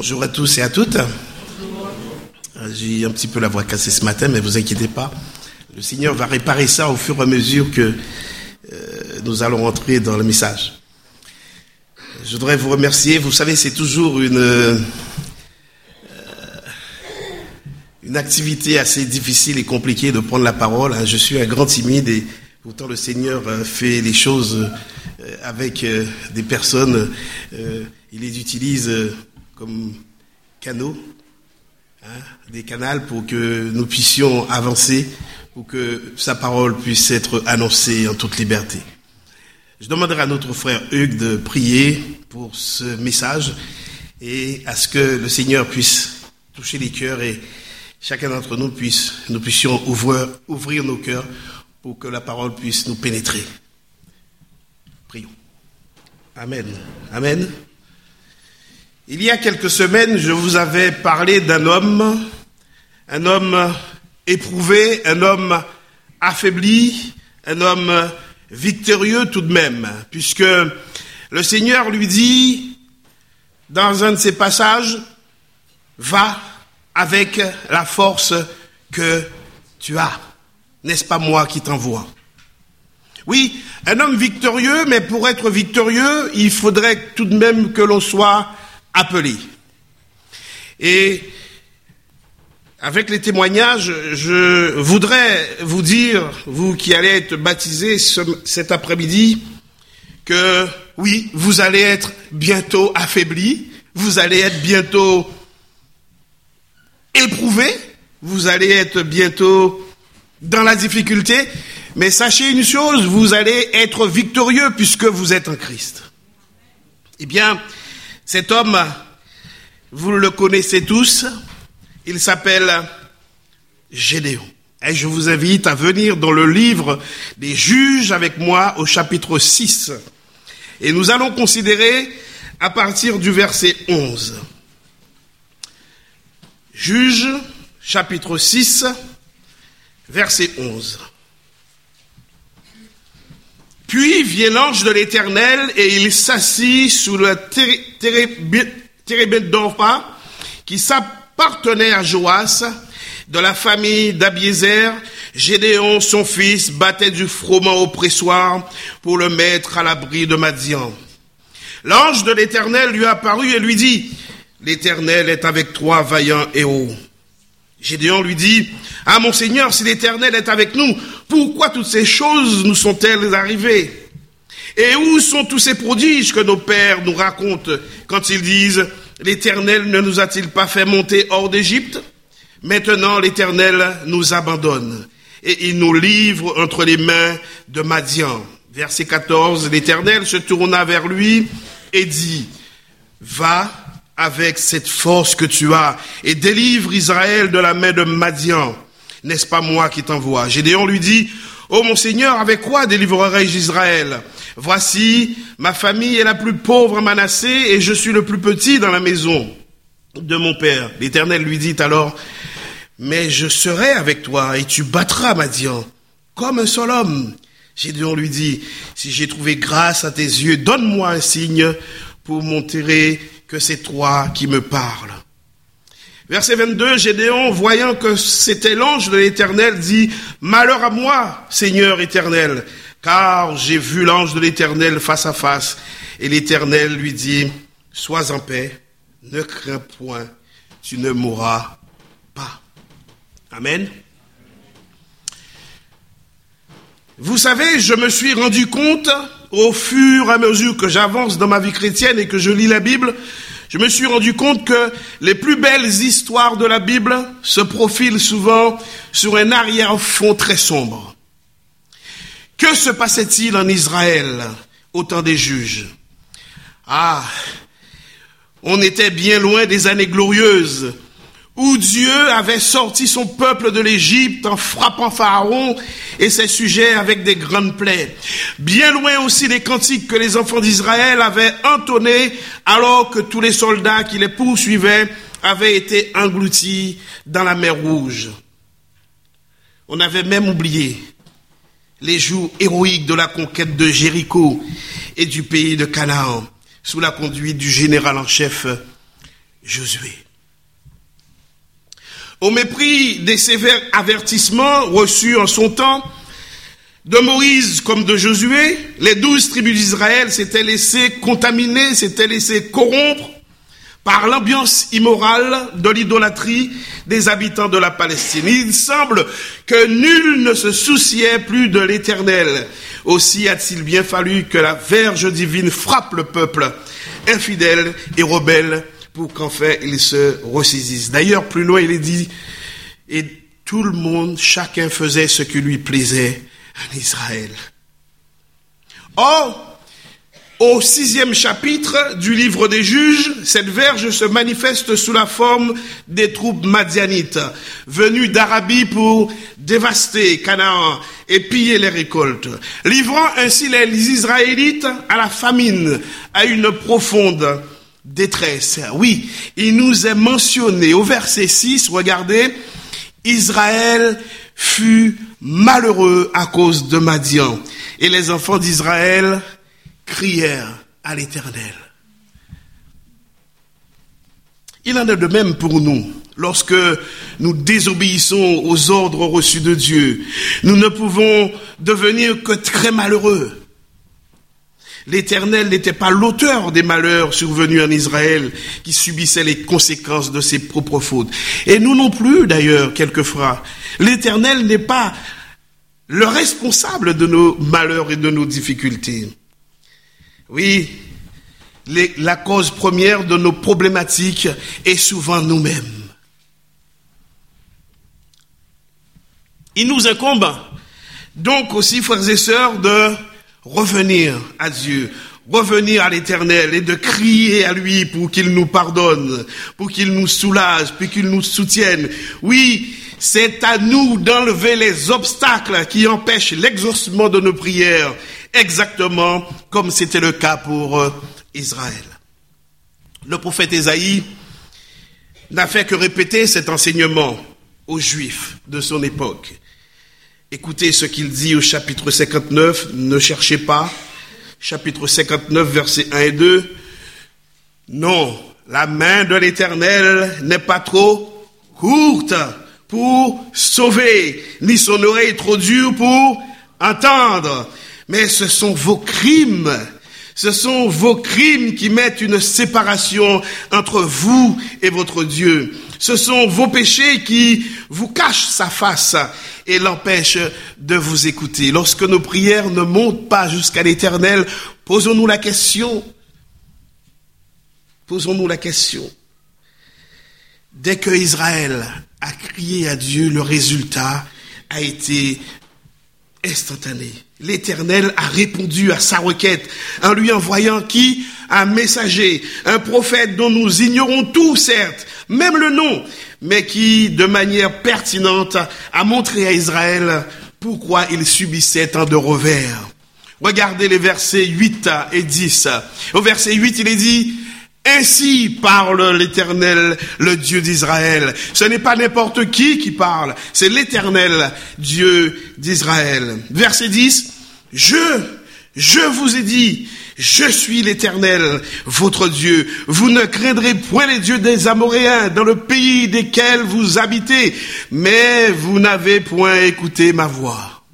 Bonjour à tous et à toutes. J'ai un petit peu la voix cassée ce matin, mais vous inquiétez pas. Le Seigneur va réparer ça au fur et à mesure que nous allons entrer dans le message. Je voudrais vous remercier. Vous savez, c'est toujours une activité assez difficile et compliquée de prendre la parole. Je suis un grand timide et pourtant le Seigneur fait les choses avec des personnes. Il les utilise comme canaux, des canaux pour que nous puissions avancer, pour que sa parole puisse être annoncée en toute liberté. Je demanderai à notre frère Hugues de prier pour ce message et à ce que le Seigneur puisse toucher les cœurs et chacun d'entre nous puissions ouvrir nos cœurs pour que la parole puisse nous pénétrer. Prions. Amen. Amen. Il y a quelques semaines, je vous avais parlé d'un homme éprouvé, un homme affaibli, un homme victorieux tout de même, puisque le Seigneur lui dit, dans un de ses passages, « Va avec la force que tu as. N'est-ce pas moi qui t'envoie ?» Oui, un homme victorieux, mais pour être victorieux, il faudrait tout de même que l'on soit appelé. Et avec les témoignages, je voudrais vous dire, vous qui allez être baptisés cet après-midi, que oui, vous allez être bientôt affaiblis, vous allez être bientôt éprouvés, vous allez être bientôt dans la difficulté, mais sachez une chose, vous allez être victorieux puisque vous êtes en Christ. Eh bien, cet homme, vous le connaissez tous, il s'appelle Gédéon. Et je vous invite à venir dans le livre des Juges avec moi au chapitre 6. Et nous allons considérer à partir du verset 11. Juges, chapitre 6, verset 11. Puis vient l'ange de l'Éternel et il s'assit sous le térébinthe d'Orpha qui s'appartenait à Joas de la famille d'Abiézer. Gédéon, son fils, battait du froment au pressoir pour le mettre à l'abri de Madian. L'ange de l'Éternel lui apparut et lui dit, « L'Éternel est avec toi, vaillant héros. » Gédéon lui dit, « Ah, mon Seigneur, si l'Éternel est avec nous, pourquoi toutes ces choses nous sont-elles arrivées? Et où sont tous ces prodiges que nos pères nous racontent quand ils disent, l'Éternel ne nous a-t-il pas fait monter hors d'Égypte? Maintenant, l'Éternel nous abandonne et il nous livre entre les mains de Madian. » Verset 14, l'Éternel se tourna vers lui et dit, « Va avec cette force que tu as et délivre Israël de la main de Madian. N'est-ce pas moi qui t'envoie? » Gédéon lui dit, « Oh mon Seigneur, avec quoi délivrerai-je Israël? Voici, ma famille est la plus pauvre à Manassé et je suis le plus petit dans la maison de mon père. » L'Éternel lui dit alors, « Mais je serai avec toi et tu battras Madian comme un seul homme. » Gédéon lui dit, « Si j'ai trouvé grâce à tes yeux, donne-moi un signe pour montrer que c'est toi qui me parles. » Verset 22, Gédéon, voyant que c'était l'ange de l'Éternel, dit, « Malheur à moi, Seigneur Éternel, car j'ai vu l'ange de l'Éternel face à face. » Et l'Éternel lui dit, « Sois en paix, ne crains point, tu ne mourras pas. » Amen. Vous savez, je me suis rendu compte, au fur et à mesure que j'avance dans ma vie chrétienne et que je lis la Bible, je me suis rendu compte que les plus belles histoires de la Bible se profilent souvent sur un arrière-fond très sombre. Que se passait-il en Israël au temps des juges? Ah, on était bien loin des années glorieuses où Dieu avait sorti son peuple de l'Égypte en frappant Pharaon et ses sujets avec des grandes plaies. Bien loin aussi des cantiques que les enfants d'Israël avaient entonnés alors que tous les soldats qui les poursuivaient avaient été engloutis dans la mer Rouge. On avait même oublié les jours héroïques de la conquête de Jéricho et du pays de Canaan, sous la conduite du général en chef Josué. Au mépris des sévères avertissements reçus en son temps, de Moïse comme de Josué, les 12 tribus d'Israël s'étaient laissées contaminer, s'étaient laissées corrompre par l'ambiance immorale de l'idolâtrie des habitants de la Palestine. Il semble que nul ne se souciait plus de l'Éternel. Aussi a-t-il bien fallu que la verge divine frappe le peuple infidèle et rebelle pour qu'en fait il se ressaisisse. D'ailleurs, plus loin il est dit, et tout le monde, chacun faisait ce qui lui plaisait en Israël. Or, au 6e chapitre du livre des Juges, cette verge se manifeste sous la forme des troupes madianites, venues d'Arabie pour dévaster Canaan et piller les récoltes, livrant ainsi les Israélites à la famine, à une profonde détresse. Oui, il nous est mentionné au verset 6, regardez, Israël fut malheureux à cause de Madian, et les enfants d'Israël crièrent à l'Éternel. Il en est de même pour nous. Lorsque nous désobéissons aux ordres reçus de Dieu, nous ne pouvons devenir que très malheureux. L'Éternel n'était pas l'auteur des malheurs survenus en Israël qui subissait les conséquences de ses propres fautes. Et nous non plus, d'ailleurs, quelquefois. L'Éternel n'est pas le responsable de nos malheurs et de nos difficultés. Oui, la cause première de nos problématiques est souvent nous-mêmes. Il nous incombe donc aussi, frères et sœurs, de revenir à Dieu, revenir à l'Éternel et de crier à lui pour qu'il nous pardonne, pour qu'il nous soulage, pour qu'il nous soutienne. Oui, c'est à nous d'enlever les obstacles qui empêchent l'exaucement de nos prières, exactement comme c'était le cas pour Israël. Le prophète Ésaïe n'a fait que répéter cet enseignement aux Juifs de son époque. Écoutez ce qu'il dit au chapitre 59, ne cherchez pas, chapitre 59, versets 1 et 2. Non, la main de l'Éternel n'est pas trop courte pour sauver, ni son oreille trop dure pour entendre. Mais ce sont vos crimes qui mettent une séparation entre vous et votre Dieu. Ce sont vos péchés qui vous cachent sa face et l'empêchent de vous écouter. Lorsque nos prières ne montent pas jusqu'à l'Éternel, posons-nous la question. Dès que Israël a crié à Dieu, le résultat a été instantané. L'Éternel a répondu à sa requête en lui envoyant qui? Un messager, un prophète dont nous ignorons tout, certes, même le nom, mais qui, de manière pertinente, a montré à Israël pourquoi il subissait tant de revers. Regardez les versets 8 et 10. Au verset 8, il est dit: ainsi parle l'Éternel, le Dieu d'Israël. Ce n'est pas n'importe qui parle, c'est l'Éternel, Dieu d'Israël. Verset 10, je vous ai dit, je suis l'Éternel, votre Dieu. Vous ne craindrez point les dieux des Amoréens dans le pays desquels vous habitez, mais vous n'avez point écouté ma voix.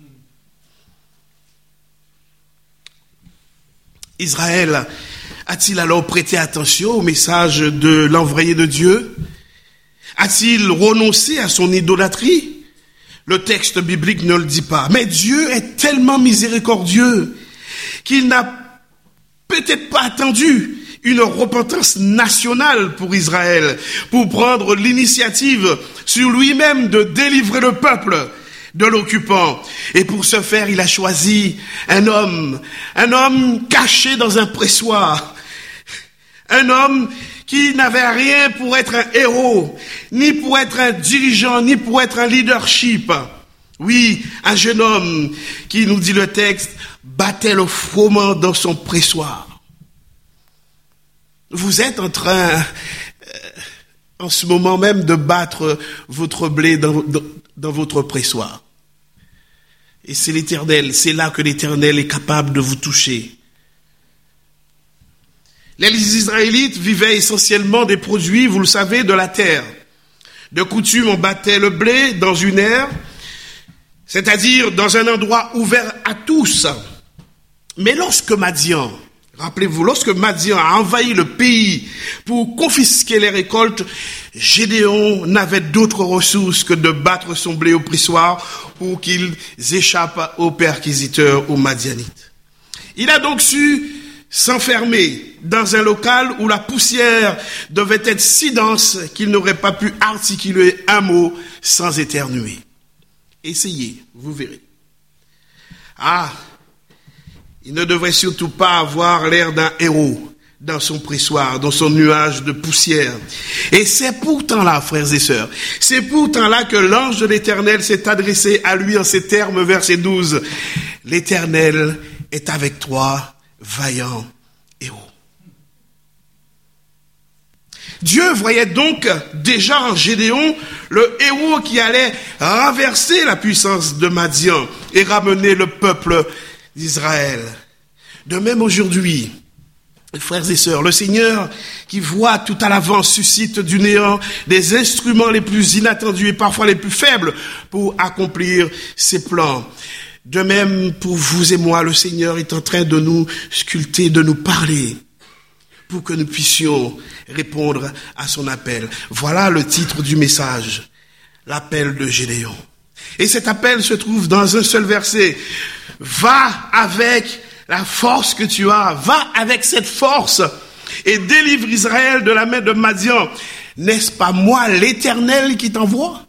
Israël a-t-il alors prêté attention au message de l'envoyé de Dieu? A-t-il renoncé à son idolâtrie? Le texte biblique ne le dit pas. Mais Dieu est tellement miséricordieux qu'il n'a peut-être pas attendu une repentance nationale pour Israël, pour prendre l'initiative sur lui-même de délivrer le peuple de l'occupant. Et pour ce faire, il a choisi un homme caché dans un pressoir, un homme qui n'avait rien pour être un héros, ni pour être un dirigeant, ni pour être un leadership. Oui, un jeune homme qui, nous dit le texte, battait le froment dans son pressoir. Vous êtes en train, en ce moment même, de battre votre blé dans votre pressoir. Et c'est l'Éternel, c'est là que l'Éternel est capable de vous toucher. Les Israélites vivaient essentiellement des produits, vous le savez, de la terre. De coutume, on battait le blé dans une aire, c'est-à-dire dans un endroit ouvert à tous. Mais lorsque Madian, rappelez-vous, lorsque Madian a envahi le pays pour confisquer les récoltes, Gédéon n'avait d'autre ressource que de battre son blé au pressoir pour qu'ils échappent aux perquisiteurs, aux Madianites. Il a donc su s'enfermer dans un local où la poussière devait être si dense qu'il n'aurait pas pu articuler un mot sans éternuer. Essayez, vous verrez. Il ne devrait surtout pas avoir l'air d'un héros dans son pressoir, dans son nuage de poussière. Et c'est pourtant là, frères et sœurs, c'est pourtant là que l'ange de l'Éternel s'est adressé à lui en ces termes, verset 12. L'Éternel est avec toi, vaillant héros. Dieu voyait donc déjà en Gédéon le héros qui allait renverser la puissance de Madian et ramener le peuple d'Israël. De même aujourd'hui, frères et sœurs, le Seigneur qui voit tout à l'avance suscite du néant des instruments les plus inattendus et parfois les plus faibles pour accomplir ses plans. De même, pour vous et moi, le Seigneur est en train de nous sculpter, de nous parler, pour que nous puissions répondre à son appel. Voilà le titre du message, l'appel de Gédéon. Et cet appel se trouve dans un seul verset. Va avec la force que tu as, va avec cette force et délivre Israël de la main de Madian. N'est-ce pas moi, l'Éternel, qui t'envoie?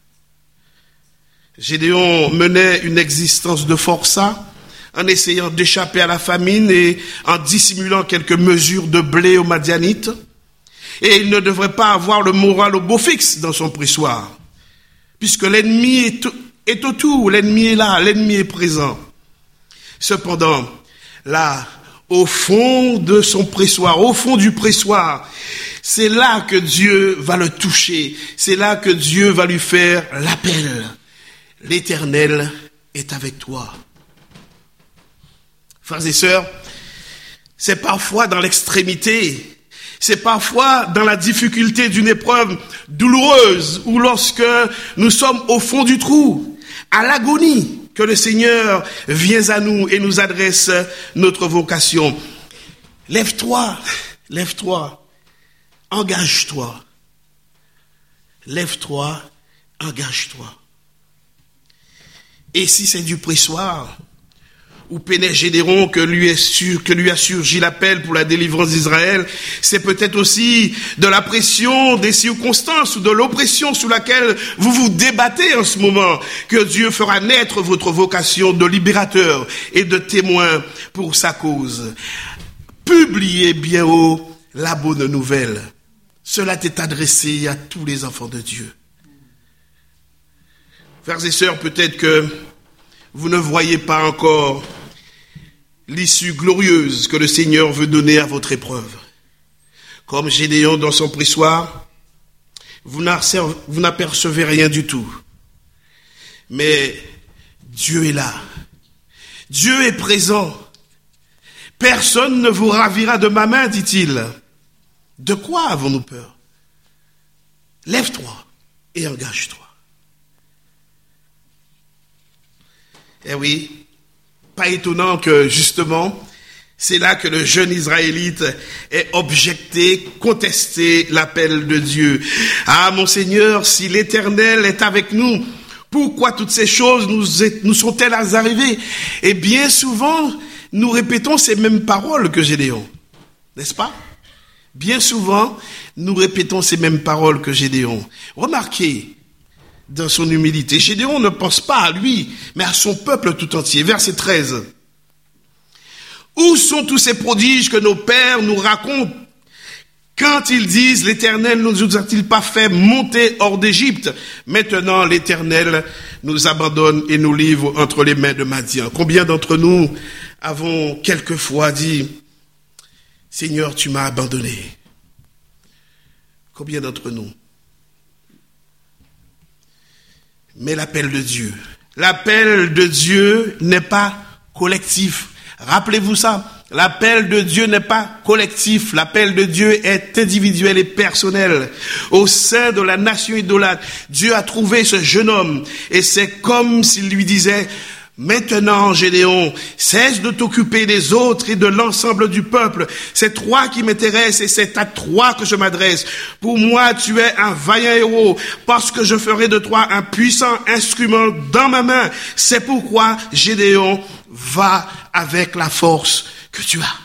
Gédéon menait une existence de forçat en essayant d'échapper à la famine et en dissimulant quelques mesures de blé aux Madianites. Et il ne devrait pas avoir le moral au beau fixe dans son pressoir, puisque l'ennemi est autour, l'ennemi est là, l'ennemi est présent. Cependant, là, au fond de son pressoir, au fond du pressoir, c'est là que Dieu va le toucher, c'est là que Dieu va lui faire l'appel. L'Éternel est avec toi. Frères et sœurs, c'est parfois dans l'extrémité, c'est parfois dans la difficulté d'une épreuve douloureuse ou lorsque nous sommes au fond du trou, à l'agonie, que le Seigneur vient à nous et nous adresse notre vocation. Lève-toi, lève-toi, engage-toi. Lève-toi, engage-toi. Et si c'est du pressoir, où pénètre Gédéon que lui a surgi l'appel pour la délivrance d'Israël, c'est peut-être aussi de la pression des circonstances ou de l'oppression sous laquelle vous vous débattez en ce moment que Dieu fera naître votre vocation de libérateur et de témoin pour sa cause. Publiez bien haut la bonne nouvelle. Cela t'est adressé à tous les enfants de Dieu. Frères et sœurs, peut-être que vous ne voyez pas encore l'issue glorieuse que le Seigneur veut donner à votre épreuve. Comme Gédéon dans son pressoir, vous n'apercevez rien du tout. Mais Dieu est là. Dieu est présent. Personne ne vous ravira de ma main, dit-il. De quoi avons-nous peur? Lève-toi et engage-toi. Eh oui, pas étonnant que justement, c'est là que le jeune Israélite ait objecté, contesté l'appel de Dieu. Ah, mon Seigneur, si l'Éternel est avec nous, pourquoi toutes ces choses nous sont-elles arrivées? Et bien souvent, nous répétons ces mêmes paroles que Gédéon, n'est-ce pas? Bien souvent, nous répétons ces mêmes paroles que Gédéon. Remarquez, dans son humilité, Gédéon ne pense pas à lui, mais à son peuple tout entier. Verset 13. Où sont tous ces prodiges que nos pères nous racontent quand ils disent, l'Éternel ne nous a-t-il pas fait monter hors d'Égypte? Maintenant, l'Éternel nous abandonne et nous livre entre les mains de Madian. Combien d'entre nous avons quelquefois dit, Seigneur, tu m'as abandonné? Combien d'entre nous? Mais l'appel de Dieu n'est pas collectif. Rappelez-vous ça. L'appel de Dieu n'est pas collectif, l'appel de Dieu est individuel et personnel. Au sein de la nation idolâtre, Dieu a trouvé ce jeune homme et c'est comme s'il lui disait: maintenant, Gédéon, cesse de t'occuper des autres et de l'ensemble du peuple. C'est toi qui m'intéresse et c'est à toi que je m'adresse. Pour moi, tu es un vaillant héros parce que je ferai de toi un puissant instrument dans ma main. C'est pourquoi, Gédéon, va avec la force que tu as.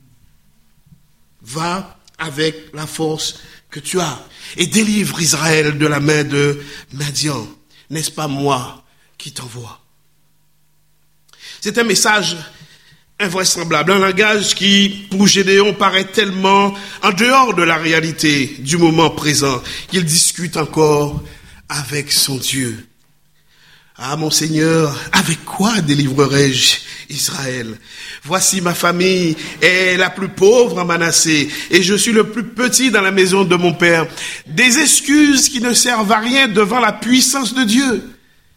Va avec la force que tu as et délivre Israël de la main de Madian. N'est-ce pas moi qui t'envoie? C'est un message invraisemblable, un langage qui, pour Gédéon, paraît tellement en dehors de la réalité du moment présent qu'il discute encore avec son Dieu. Ah, mon Seigneur, avec quoi délivrerai-je Israël? Voici ma famille est la plus pauvre en Manassé et je suis le plus petit dans la maison de mon père. Des excuses qui ne servent à rien devant la puissance de Dieu.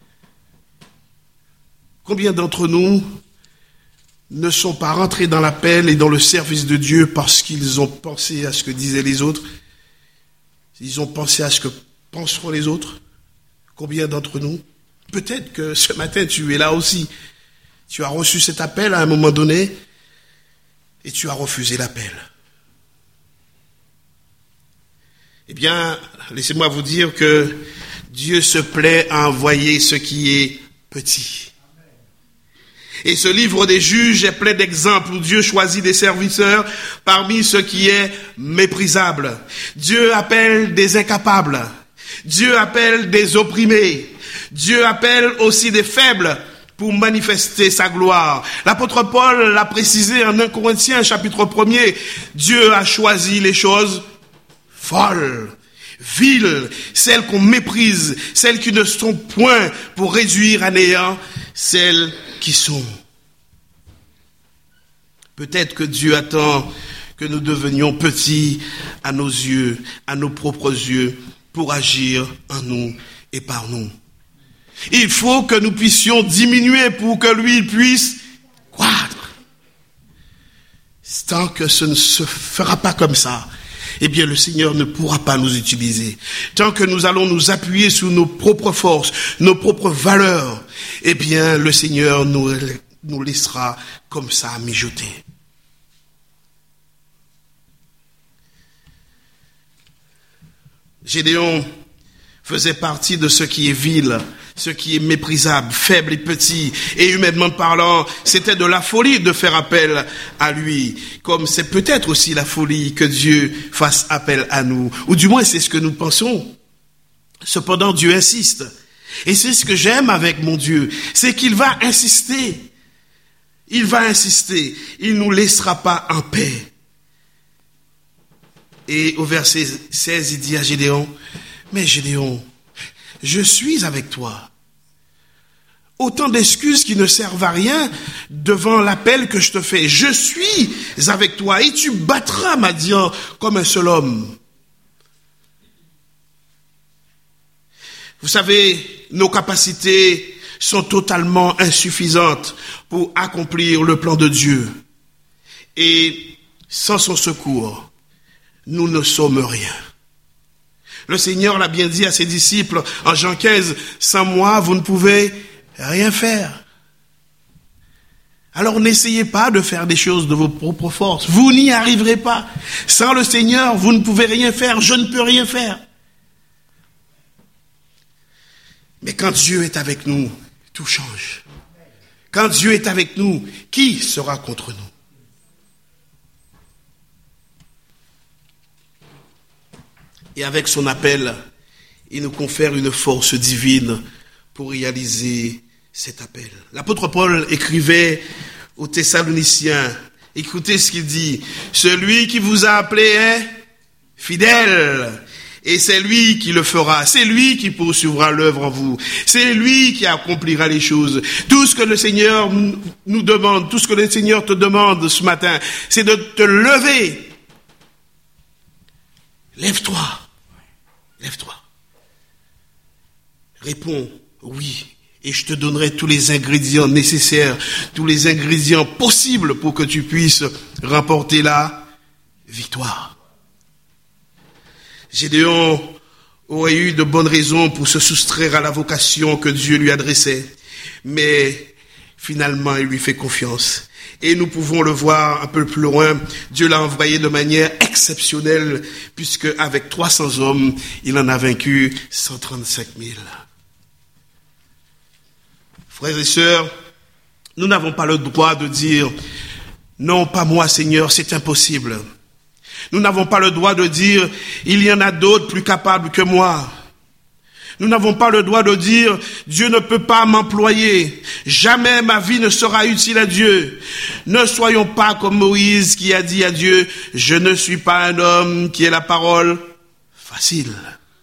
Combien d'entre nous ne sont pas rentrés dans l'appel et dans le service de Dieu parce qu'ils ont pensé à ce que disaient les autres? Ils ont pensé à ce que penseront les autres? Combien d'entre nous? Peut-être que ce matin, tu es là aussi. Tu as reçu cet appel à un moment donné et tu as refusé l'appel. Eh bien, laissez-moi vous dire que Dieu se plaît à envoyer ce qui est petit. Et ce livre des juges est plein d'exemples où Dieu choisit des serviteurs parmi ce qui est méprisable. Dieu appelle des incapables. Dieu appelle des opprimés. Dieu appelle aussi des faibles pour manifester sa gloire. L'apôtre Paul l'a précisé en 1 Corinthiens chapitre 1er. Dieu a choisi les choses folles, viles, celles qu'on méprise, celles qui ne sont point, pour réduire à néant celles qui sont. Peut-être que Dieu attend que nous devenions petits à nos yeux, à nos propres yeux, pour agir en nous et par nous. Il faut que nous puissions diminuer pour que lui puisse croître. Tant que ce ne se fera pas comme ça, eh bien le Seigneur ne pourra pas nous utiliser. Tant que nous allons nous appuyer sur nos propres forces, nos propres valeurs, eh bien le Seigneur nous laissera comme ça mijoter. Gédéon faisait partie de ce qui est vil, ce qui est méprisable, faible et petit. Et humainement parlant, c'était de la folie de faire appel à lui. Comme c'est peut-être aussi la folie que Dieu fasse appel à nous. Ou du moins, c'est ce que nous pensons. Cependant, Dieu insiste. Et c'est ce que j'aime avec mon Dieu. C'est qu'il va insister. Il va insister. Il ne nous laissera pas en paix. Et au verset 16, il dit à Gédéon: mais Gédéon, je suis avec toi. Autant d'excuses qui ne servent à rien devant l'appel que je te fais. Je suis avec toi et tu battras Madian comme un seul homme. Vous savez, nos capacités sont totalement insuffisantes pour accomplir le plan de Dieu. Et sans son secours, nous ne sommes rien. Le Seigneur l'a bien dit à ses disciples en Jean 15, sans moi, vous ne pouvez rien faire. Alors n'essayez pas de faire des choses de vos propres forces. Vous n'y arriverez pas. Sans le Seigneur, vous ne pouvez rien faire. Je ne peux rien faire. Mais quand Dieu est avec nous, tout change. Quand Dieu est avec nous, qui sera contre nous? Et avec son appel, il nous confère une force divine pour réaliser cet appel. L'apôtre Paul écrivait aux Thessaloniciens, écoutez ce qu'il dit: celui qui vous a appelé est fidèle, et c'est lui qui le fera, c'est lui qui poursuivra l'œuvre en vous, c'est lui qui accomplira les choses. Tout ce que le Seigneur nous demande, tout ce que le Seigneur te demande ce matin, c'est de te lever. Lève-toi. Lève-toi. Réponds oui Et je te donnerai tous les ingrédients nécessaires, tous les ingrédients possibles pour que tu puisses remporter la victoire. Gédéon aurait eu de bonnes raisons pour se soustraire à la vocation que Dieu lui adressait. Mais finalement, il lui fait confiance. Et nous pouvons le voir un peu plus loin. Dieu l'a envoyé de manière exceptionnelle, puisque avec 300 hommes, il en a vaincu 135 000. Frères et sœurs, nous n'avons pas le droit de dire « Non, pas moi, Seigneur, c'est impossible ». Nous n'avons pas le droit de dire « Il y en a d'autres plus capables que moi ». Nous n'avons pas le droit de dire « Dieu ne peut pas m'employer. Jamais ma vie ne sera utile à Dieu. » Ne soyons pas comme Moïse qui a dit à Dieu « Je ne suis pas un homme qui ait la parole facile. »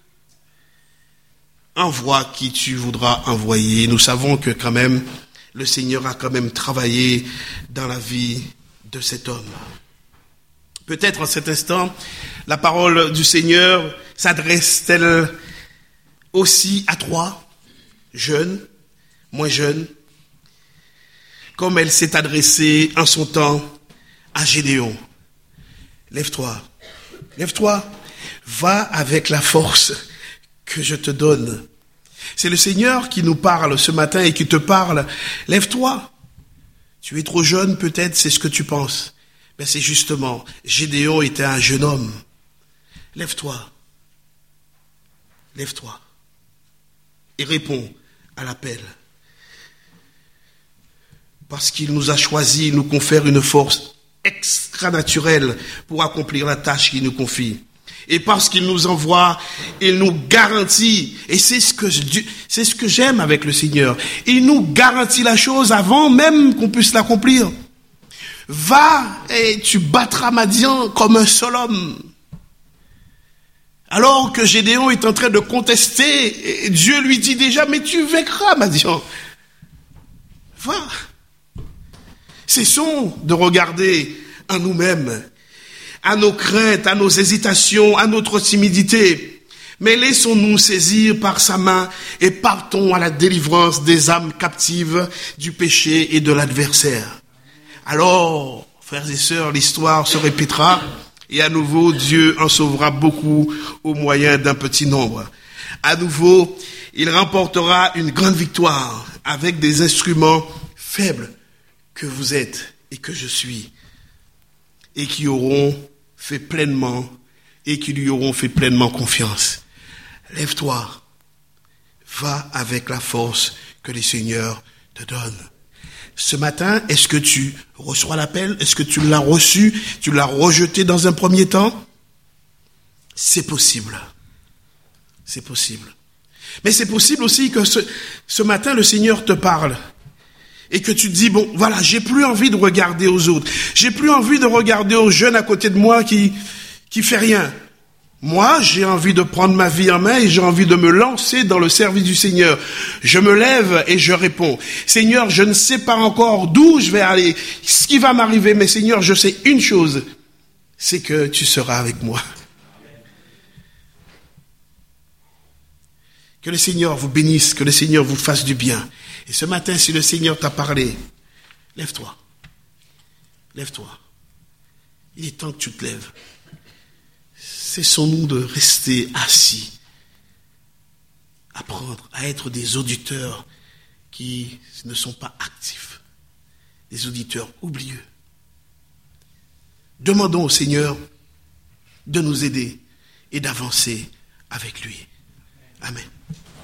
Envoie qui tu voudras envoyer. Nous savons que quand même, le Seigneur a quand même travaillé dans la vie de cet homme. Peut-être en cet instant, la parole du Seigneur s'adresse-t-elle aussi à toi, jeunes, moins jeunes, comme elle s'est adressée en son temps à Gédéon. Lève-toi, va avec la force que je te donne. C'est le Seigneur qui nous parle ce matin et qui te parle. Lève-toi. Tu es trop jeune, peut-être, c'est ce que tu penses. Mais c'est justement, Gédéon était un jeune homme. Lève-toi. Lève-toi. Et réponds à l'appel. Parce qu'il nous a choisis, il nous confère une force extra-naturelle pour accomplir la tâche qu'il nous confie. Et parce qu'il nous envoie, il nous garantit, et c'est ce que j'aime avec le Seigneur, il nous garantit la chose avant même qu'on puisse l'accomplir. Va et tu battras Madian comme un seul homme. Alors que Gédéon est en train de contester, Dieu lui dit déjà, mais tu vaincras Madian. Va. Cessons de regarder en nous-mêmes, à nos craintes, à nos hésitations, à notre timidité. Mais laissons-nous saisir par sa main et partons à la délivrance des âmes captives du péché et de l'adversaire. Alors, frères et sœurs, l'histoire se répétera et à nouveau Dieu en sauvera beaucoup au moyen d'un petit nombre. À nouveau, il remportera une grande victoire avec des instruments faibles que vous êtes et que je suis et qui lui auront fait pleinement confiance. Lève-toi, va avec la force que le Seigneur te donne. Ce matin, est-ce que tu reçois l'appel? Est-ce que tu l'as reçu? Tu l'as rejeté dans un premier temps? C'est possible. C'est possible. Mais c'est possible aussi que ce matin, le Seigneur te parle. Et que tu te dis, bon, voilà, j'ai plus envie de regarder aux autres. J'ai plus envie de regarder aux jeunes à côté de moi qui fait rien. Moi, j'ai envie de prendre ma vie en main et j'ai envie de me lancer dans le service du Seigneur. Je me lève et je réponds. Seigneur, je ne sais pas encore d'où je vais aller, ce qui va m'arriver, mais Seigneur, je sais une chose, c'est que tu seras avec moi. Que le Seigneur vous bénisse, que le Seigneur vous fasse du bien. Et ce matin, si le Seigneur t'a parlé, lève-toi. Lève-toi. Il est temps que tu te lèves. Cessons-nous de rester assis, apprendre à être des auditeurs qui ne sont pas actifs, des auditeurs oublieux. Demandons au Seigneur de nous aider et d'avancer avec lui. Amen.